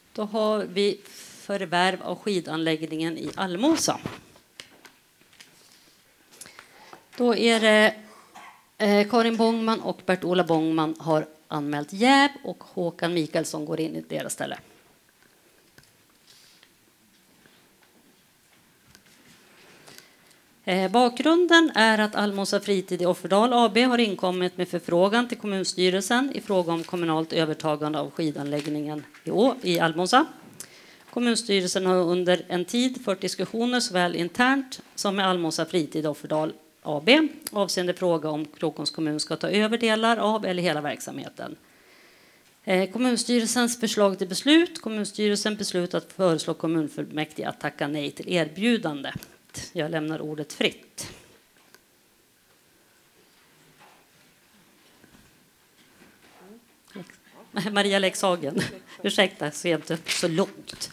Då har vi förvärv av skidanläggningen i Almåsa. Då är det Karin Bångman och Bert-Ola Bångman har anmält jäv och Håkan Mikaelsson går in i deras ställe. Bakgrunden är att Almåsa Fritid i Offerdal AB har inkommit med förfrågan till kommunstyrelsen i fråga om kommunalt övertagande av skidanläggningen i Almåsa. Kommunstyrelsen har under en tid fört diskussioner såväl internt som med Almåsa Fritid Offerdal AB avseende fråga om Krokoms kommun ska ta över delar av eller hela verksamheten. Kommunstyrelsens förslag till beslut. Kommunstyrelsen beslutat att föreslå kommunfullmäktige att tacka nej till erbjudande. Jag lämnar ordet fritt. Maria Lekshagen. Ursäkta, så är jag inte så långt.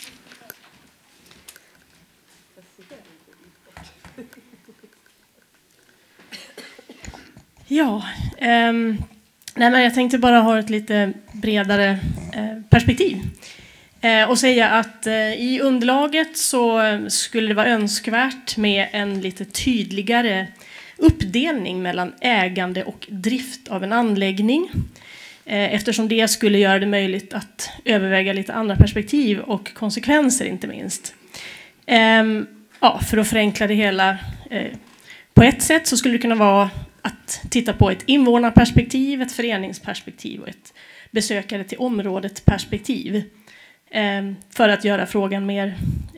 Ja, men jag tänkte bara ha ett lite bredare perspektiv. Och säga att i underlaget så skulle det vara önskvärt med en lite tydligare uppdelning mellan ägande och drift av en anläggning. Eftersom det skulle göra det möjligt att överväga lite andra perspektiv och konsekvenser inte minst. För att förenkla det hela på ett sätt så skulle det kunna vara att titta på ett invånarperspektiv, ett föreningsperspektiv och ett besökare till området perspektiv. För att göra frågan mer,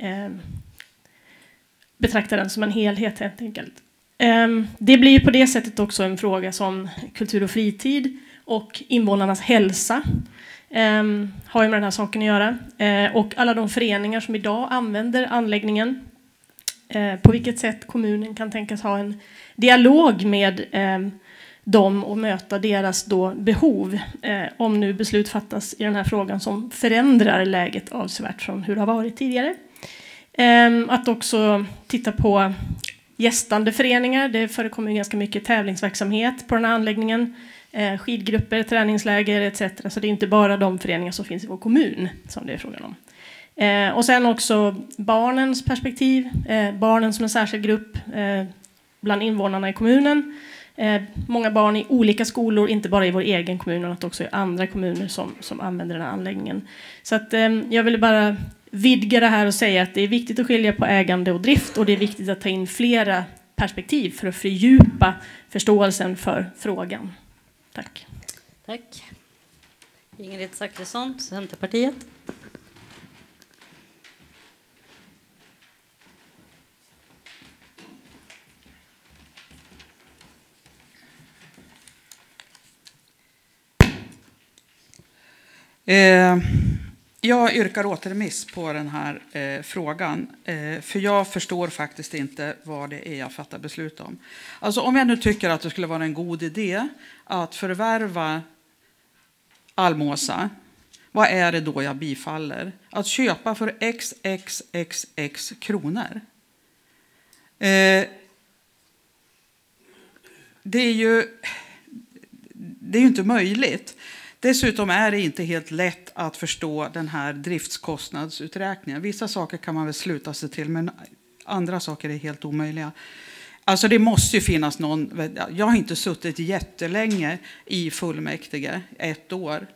betrakta den som en helhet helt enkelt. Det blir på det sättet också en fråga som kultur och fritid och invånarnas hälsa har ju med den här saken att göra. Och alla de föreningar som idag använder anläggningen, på vilket sätt kommunen kan tänkas ha en dialog med dem och möta deras då behov om nu beslut fattas i den här frågan som förändrar läget avsevärt från hur det har varit tidigare. Att också titta på gästande föreningar. Det förekommer ganska mycket tävlingsverksamhet på den här anläggningen. Skidgrupper, träningsläger etc. Så det är inte bara de föreningar som finns i vår kommun som det är frågan om. Och sen också barnens perspektiv. Barnen som en särskild grupp bland invånarna i kommunen. Många barn i olika skolor, inte bara i vår egen kommun utan också i andra kommuner som använder den här anläggningen. Så att, jag vill bara vidga det här och säga att det är viktigt att skilja på ägande och drift och det är viktigt att ta in flera perspektiv för att fördjupa förståelsen för frågan. Tack. Tack. Ingrid Zachrisson, Centerpartiet. Jag yrkar återremiss på den här frågan. För jag förstår faktiskt inte vad det är jag fattar beslut om. Alltså om jag nu tycker att det skulle vara en god idé att förvärva Almåsa, vad är det då jag bifaller? Att köpa för XXXX kronor. Det är ju inte möjligt. Dessutom är det inte helt lätt att förstå den här driftskostnadsuträkningen. Vissa saker kan man väl sluta sig till, men andra saker är helt omöjliga. Alltså det måste ju finnas någon... Jag har inte suttit jättelänge i fullmäktige, 1 år.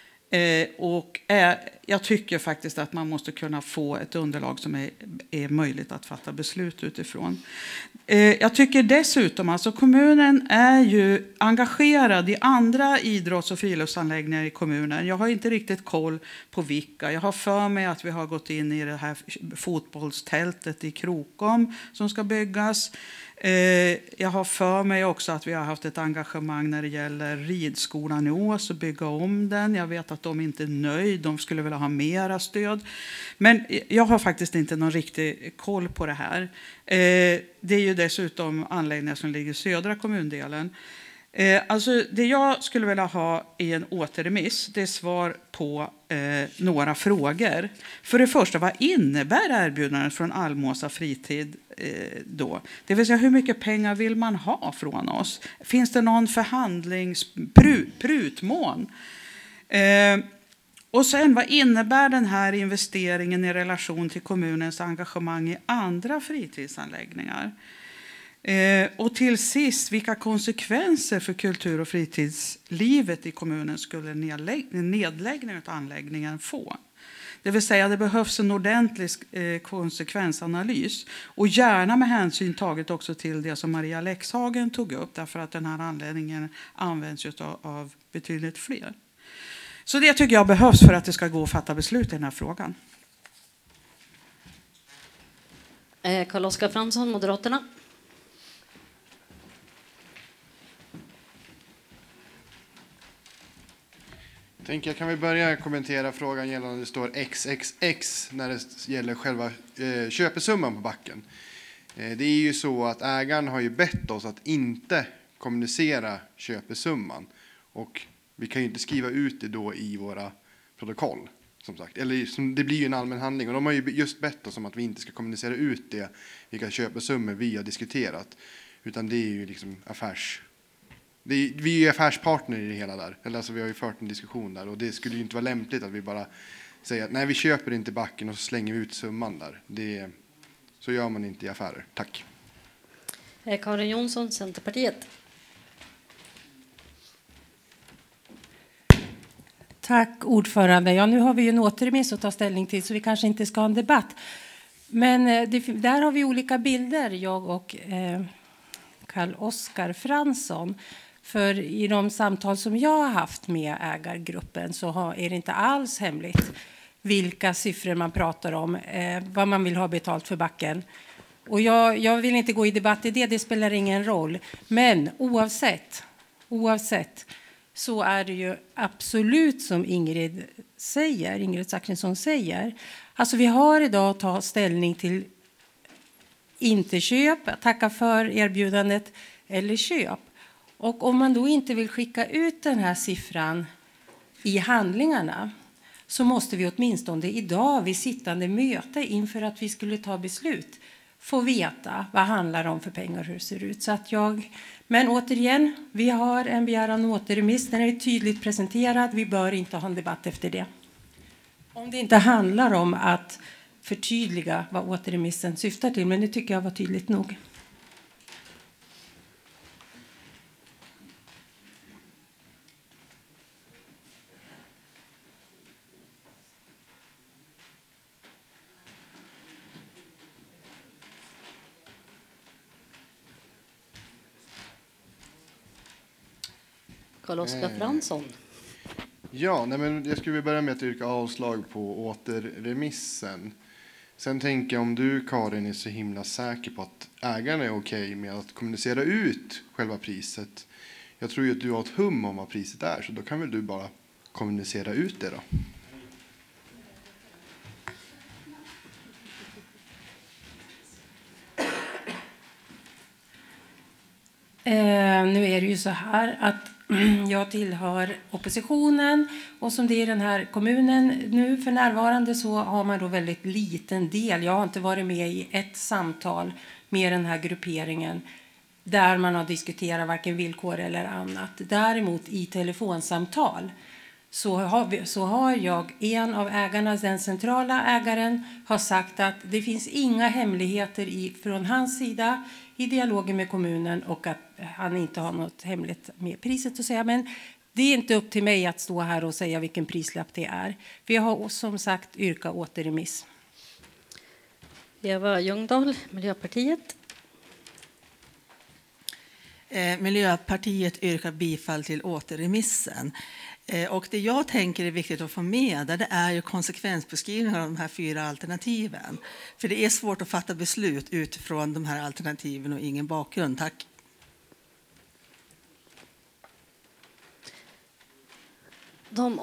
Jag tycker faktiskt att man måste kunna få ett underlag som är möjligt att fatta beslut utifrån. Jag tycker dessutom, alltså kommunen är ju engagerad i andra idrotts- och friluftsanläggningar i kommunen. Jag har inte riktigt koll på vilka. Jag har för mig att vi har gått in i det här fotbollstältet i Krokom som ska byggas. Jag har för mig också att vi har haft ett engagemang när det gäller ridskolan i Ås och bygga om den. Jag vet att de inte är nöjda, de skulle vilja ha mera stöd. Men jag har faktiskt inte någon riktig koll på det här. Det är ju dessutom anläggningar som ligger i södra kommundelen. Alltså det jag skulle vilja ha i en återremiss, det är svar på några frågor. För det första, vad innebär erbjudandet från Almåsa Fritid då? Det vill säga, hur mycket pengar vill man ha från oss? Finns det någon förhandlingsprutmån? Och sen, vad innebär den här investeringen i relation till kommunens engagemang i andra fritidsanläggningar? Och till sist, vilka konsekvenser för kultur- och fritidslivet i kommunen skulle en nedläggning av anläggningen få? Det vill säga, det behövs en ordentlig konsekvensanalys och gärna med hänsyn taget också till det som Maria Lexhagen tog upp, därför att den här anläggningen används av betydligt fler. Så det tycker jag behövs för att det ska gå att fatta beslut i den här frågan. Carl-Oskar Fransson, Moderaterna. Jag kan väl börja kommentera frågan gällande det står XXX när det gäller själva köpesumman på backen. Det är ju så att ägaren har ju bett oss att inte kommunicera köpesumman. Och vi kan ju inte skriva ut det då i våra protokoll, som sagt. Eller det blir ju en allmän handling. Och de har ju just bett oss om att vi inte ska kommunicera ut det, vilka köpesummor vi har diskuterat. Utan det är ju liksom vi är ju affärspartner i det hela där. Eller alltså vi har ju fört en diskussion där. Och det skulle ju inte vara lämpligt att vi bara säger att nej, vi köper inte backen och så slänger vi ut summan där. Så gör man inte i affärer. Tack. Karin Jonsson, Centerpartiet. Tack ordförande. Ja, nu har vi ju en återremiss att ta ställning till så vi kanske inte ska ha en debatt. Men där har vi olika bilder, jag och Carl-Oskar Fransson. För i de samtal som jag har haft med ägargruppen så är det inte alls hemligt vilka siffror man pratar om, vad man vill ha betalt för backen. Och jag vill inte gå i debatt i det spelar ingen roll. Men oavsett så är det ju absolut som Ingrid Zachrisson säger. Alltså vi har idag att ta ställning till inte köp, tacka för erbjudandet eller köp. Och om man då inte vill skicka ut den här siffran i handlingarna så måste vi åtminstone idag vid sittande möte inför att vi skulle ta beslut få veta vad handlar om för pengar, hur det ser ut. Men återigen, vi har en begäran om återremiss. Den är tydligt presenterad. Vi bör inte ha en debatt efter det. Om det inte handlar om att förtydliga vad återremissen syftar till, men det tycker jag var tydligt nog. Carl-Oskar Fransson. Ja, men jag skulle börja med att yrka avslag på återremissen. Sen tänker jag, om du, Karin, är så himla säker på att ägaren är okej med att kommunicera ut själva priset. Jag tror ju att du har ett hum om vad priset är, så då kan väl du bara kommunicera ut det då. Nu är det ju så här att jag tillhör oppositionen och som det är i den här kommunen nu för närvarande så har man då väldigt liten del. Jag har inte varit med i ett samtal med den här grupperingen där man har diskuterat varken villkor eller annat. Däremot i telefonsamtal så har jag, en av ägarna, den centrala ägaren, har sagt att det finns inga hemligheter från hans sida i dialogen med kommunen och att han inte har något hemligt med priset att säga. Men det är inte upp till mig att stå här och säga vilken prislapp det är. Vi har som sagt yrkat återremiss. Eva Ljungdahl, Miljöpartiet. Miljöpartiet yrkar bifall till återremissen. Och det jag tänker är viktigt att få med det är ju konsekvensbeskrivningar av de här 4 alternativen. För det är svårt att fatta beslut utifrån de här alternativen och ingen bakgrund. Tack. De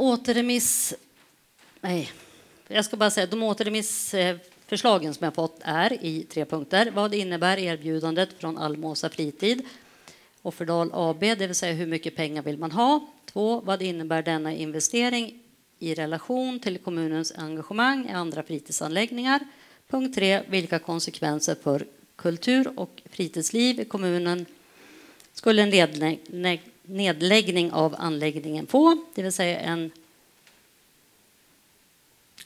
återremissförslagen som jag fått är i 3 punkter. Vad innebär erbjudandet från Almosa Fritid och Offerdal AB, det vill säga hur mycket pengar vill man ha? 2. Vad innebär denna investering i relation till kommunens engagemang i andra fritidsanläggningar? Punkt 3. Vilka konsekvenser för kultur och fritidsliv i kommunen skulle en nedläggning av anläggningen få? Det vill säga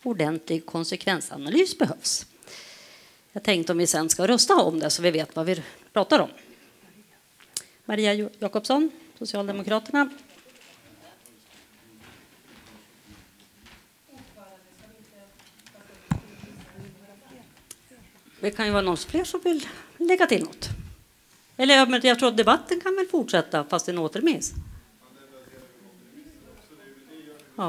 ordentlig konsekvensanalys behövs. Jag tänkte om vi sen ska rösta om det så vi vet vad vi pratar om. Maria Jakobsson, Socialdemokraterna. Det kan ju vara någon fler som vill lägga till något. Eller jag tror att debatten kan väl fortsätta fast en återremiss. Ja.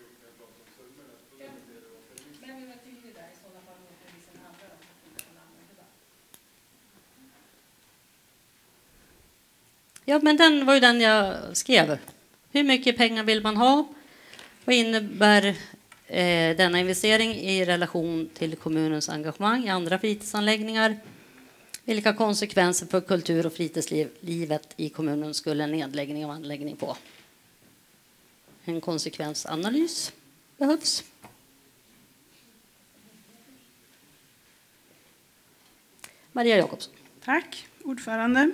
Ja, men den var ju den jag skrev. Hur mycket pengar vill man ha? Vad innebär denna investering i relation till kommunens engagemang i andra fritidsanläggningar? Vilka konsekvenser för kultur- och fritidslivet i kommunen skulle en nedläggning av anläggning få? En konsekvensanalys behövs. Maria Jakobsson. Tack, ordförande.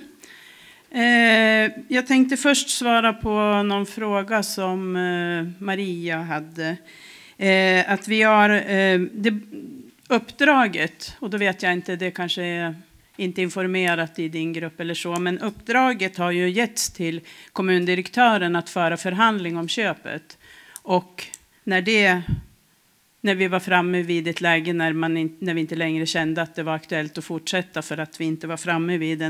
Jag tänkte först svara på någon fråga som Maria hade. Att vi har uppdraget, och då vet jag inte, det kanske är inte informerat i din grupp eller så, men uppdraget har ju getts till kommundirektören att föra förhandling om köpet. Och när vi var framme vid ett läge när vi inte längre kände att det var aktuellt att fortsätta för att vi inte var framme vid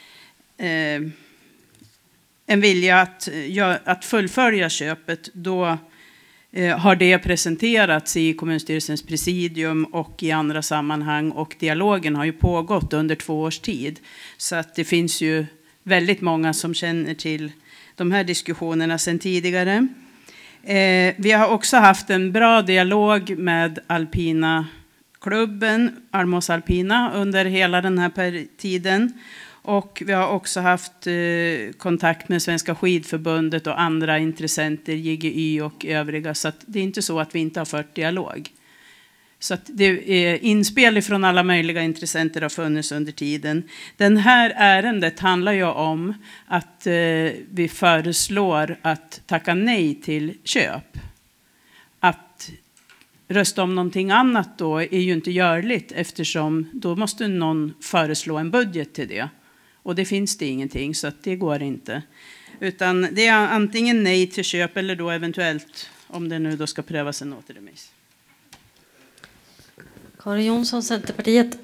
en vilja att fullfölja köpet, då har det presenterats i kommunstyrelsens presidium och i andra sammanhang, och dialogen har ju pågått under 2 års tid. Så att det finns ju väldigt många som känner till de här diskussionerna sedan tidigare. Vi har också haft en bra dialog med alpina klubben, Almos Alpina, under hela den här tiden. Och vi har också haft kontakt med Svenska skidförbundet och andra intressenter, JGY och övriga. Så att det är inte så att vi inte har fört dialog. Så att det är inspel från alla möjliga intressenter har funnits under tiden. Den här ärendet handlar ju om att vi föreslår att tacka nej till köp. Att rösta om någonting annat då är ju inte görligt, eftersom då måste någon föreslå en budget till det. Och det finns det ingenting, så att det går inte. Utan det är antingen nej till köp eller då eventuellt, om det nu då ska prövas, en återremiss. Karin Jonsson, Centerpartiet.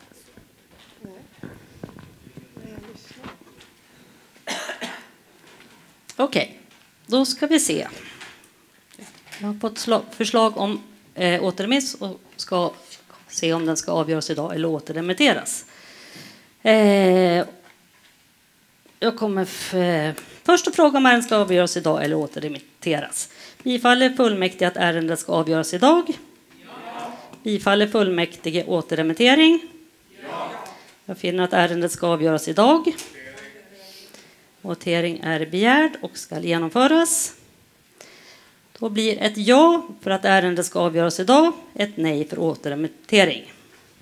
Okej, då ska vi se. Jag har fått förslag om återremiss och ska se om den ska avgöras idag eller återremitteras. Jag kommer först att fråga om ärendet ska avgöras idag eller återremitteras. Bifaller fullmäktige att ärendet ska avgöras idag? Ja. Bifaller fullmäktige återremittering? Ja. Jag finner att ärendet ska avgöras idag. Votering är begärd och ska genomföras. Då blir ett ja för att ärendet ska avgöras idag, ett nej för återremittering.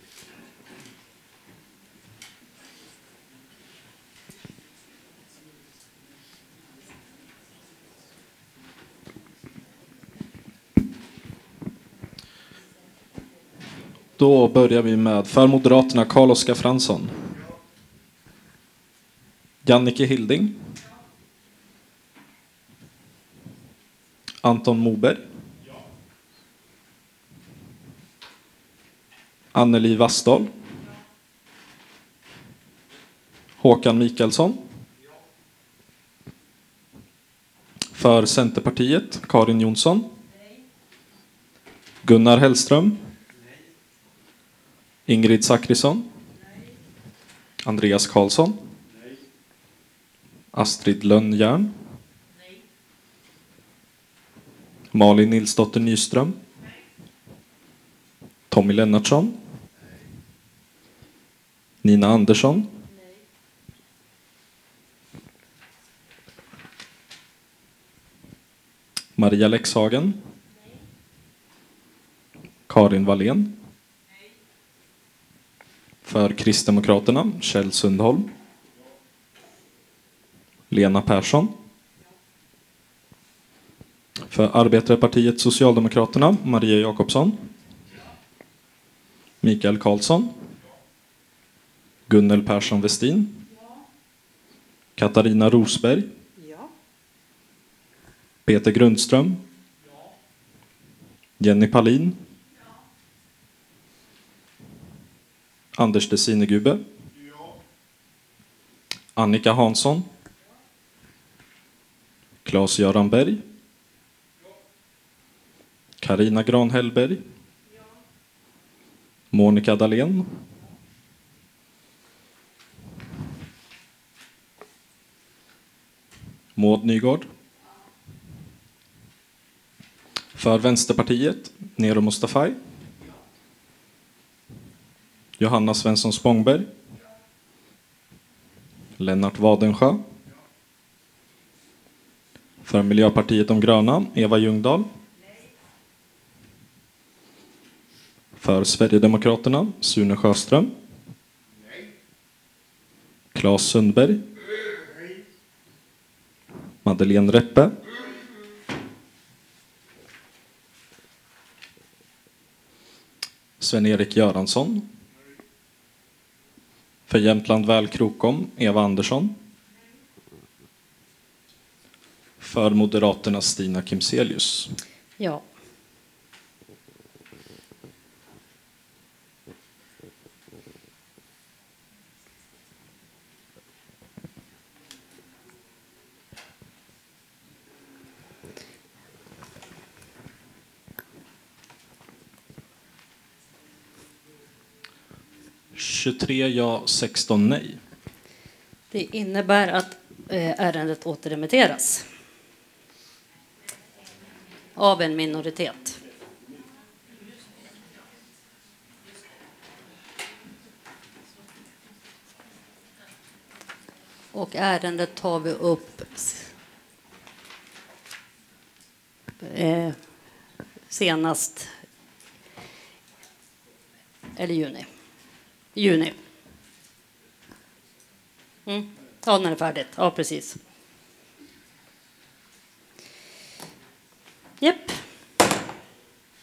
Då börjar vi med för Moderaterna Carl-Oskar Fransson. Jannike Hilding. Anton Moberg. Anneli Vassdahl. Håkan Mikaelsson. För Centerpartiet Karin Jonsson. Gunnar Hellström. Ingrid Zachrisson. Andreas Karlsson. Astrid Lönnjärn. Malin Nilsdotter Nyström. Tommy Lennartsson. Nina Andersson. Maria Lexhagen. Karin Wallén. För Kristdemokraterna Kjell Sundholm. Lena Persson. För Arbetarpartiet Socialdemokraterna Maria Jakobsson. Mikael Karlsson. Gunnel Persson Westin. Katarina Rosberg. Peter Grundström. Jenny Palin. Anders Desinegube. Annika Hansson. Claes-Göran Berg. Carina Granhellberg. Monica Dahlén. Maud Nygård. För Vänsterpartiet, Nero Mustafai. Johanna Svensson Spångberg. Lennart Wadensjö. För Miljöpartiet de gröna, Eva Ljungdahl. För Sverigedemokraterna, Sune Sjöström. Claes Sundberg. Madeleine Reppe. Sven-Erik Göransson. För Jämtland Väl Krokom, Eva Andersson. För Moderaterna, Stina Kimselius. Ja. Ja, 16 nej. Det innebär att ärendet återremitteras av en minoritet. Och ärendet tar vi upp senast eller juni. Ja, när det är färdigt. Ja, precis.